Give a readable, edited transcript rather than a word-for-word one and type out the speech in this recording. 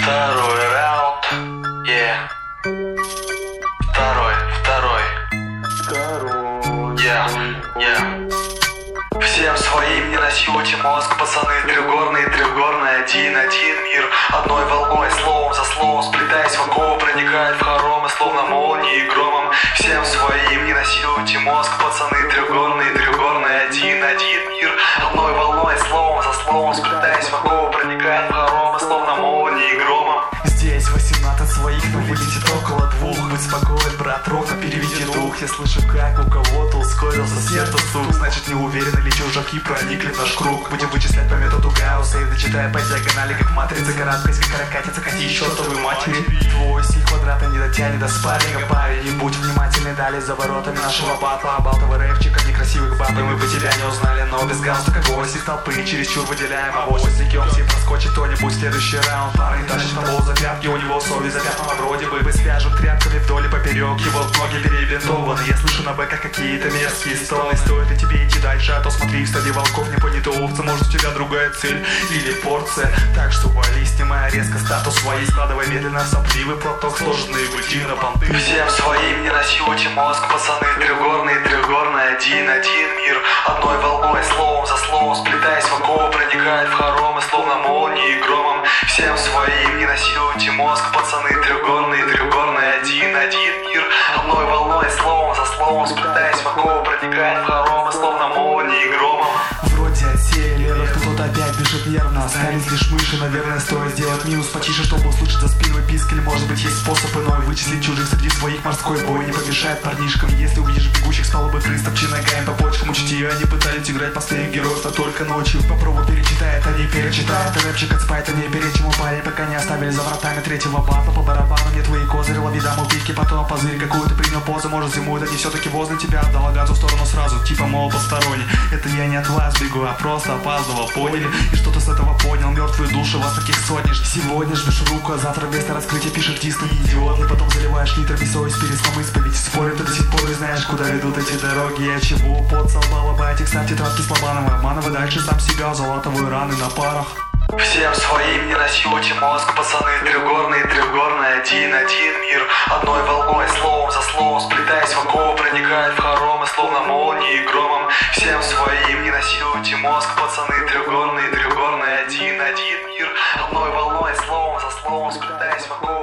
Второй раунд, yeah. Второй, yeah. Всем своим не носите мозг, пацаны. Трехгорный, один мир. Одной волной, словом за словом, сплетаясь в оковы, проникает в хоромы, словно молнией и громом. Всем своим не носите мозг, пацаны. Трехгорный, один мир. Одной волной, словом за словом, сплетаясь в оковы, проникает в хоромы, словно молнией и громом. Здесь 18 своих, но вылетит около двух. Будь спокоен, брат, ровно переведи дух. Я слышу, как у кого-то ускорился сердце стук. Значит, не уверены ли чужаки проникли в наш круг. Будем вычислять по методу Гаусса и дочитая по диагонали, как матрица. Карабкаясь, как каракатица, коти чертовой матери. Твой стиль квадрата не дотянет до спарринга, парень. И будь внимательный, далее за воротами нашего батла. Балтовый рэпчик от некрасивых баб, и мы бы тебя не узнали. Но без галстука гость из толпы чересчур выделяем авось. Секем все проскочит кто-нибудь следующий раунд. Парень тащит того за пятки, у него совесть запятнана вроде бы. Свяжут тряпками вдоль и поперек, его ноги перебинтованы. Я слышу на бэках какие-то мерзкие стоны. Стоит ли тебе идти дальше, а то смотри, в стаде волков не понято овца. Может, у тебя другая цель или порция. Так что вали, снимая резко статус своей, складывай медленно сопливый платок, сложенные гульти на понты. Всем своим не носите мозг, пацаны. Трехгорный, один мир. Одной волной, словом за словом, сплетаясь в оковы, проникает в хоромы, словно молнией и громом. Всем своим не носите мозг, пацаны. Трехгорный, один мир. Одной волной, словом за словом, сплетаясь в оковы, проникает в хоромы, словно молнией и громом. Вроде отсеяли, но кто-то опять бежит нервно. Остались лишь мыши, наверное, стоит сделать минус потише, чтобы услышать за спиной писк. Или может быть есть способ иной вычислить чужих среди своих. Морской бой не помешает парнишкам. Если увидишь бегущих с палубы крыс, топчи ногами по почкам. Учти, они пытались играть последних героев, но только ночью. Попробуй перечитает, они перечитают. Рэпчик от спайта не перечему парень, пока не оставили за вратами третьего батла. По барабану не твои козыри, лови даму пики, потом позырь какую-то принял позу. Может, зиму это не все-таки возле тебя, отдала газу в сторону сразу, типа мол посторонний. Это я не от вас бегу, а просто опаздывал, поняли? И что ты с этого понял? Мертвые души, вас таких сотни. Сегодня жмешь руку, а завтра вместо раскрытия пишет диск, не идиот. И потом заливаешь литрами совесть перед сном исповедь. Спорим, ты до сих пор не знаешь, куда ведут эти дороги. Я чего? Под солбала байтик, ставь тетрадки с Лобановой. Обманывай дальше сам себя, золотовые раны на парах. Всем своим не носите мозг, пацаны. Трехгорный, один мир. Одной волной, словом за словом, сплетаясь в оковы, проникает в хоромы, словно молнией и громом. Всем своим не носите мозг, пацаны. Трехгорный, один мир. Одной волной, словом за словом, сплетаясь в оковы.